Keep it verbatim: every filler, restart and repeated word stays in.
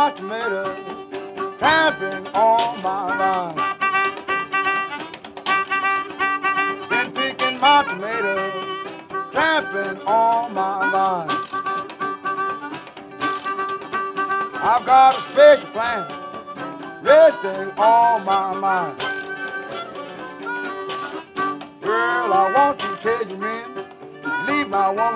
my tomatoes, tramping all my life. Been picking my tomatoes, tramping all my life. I've got a special plan, resting all my mind. Girl, I want you to tell your men to leave my woman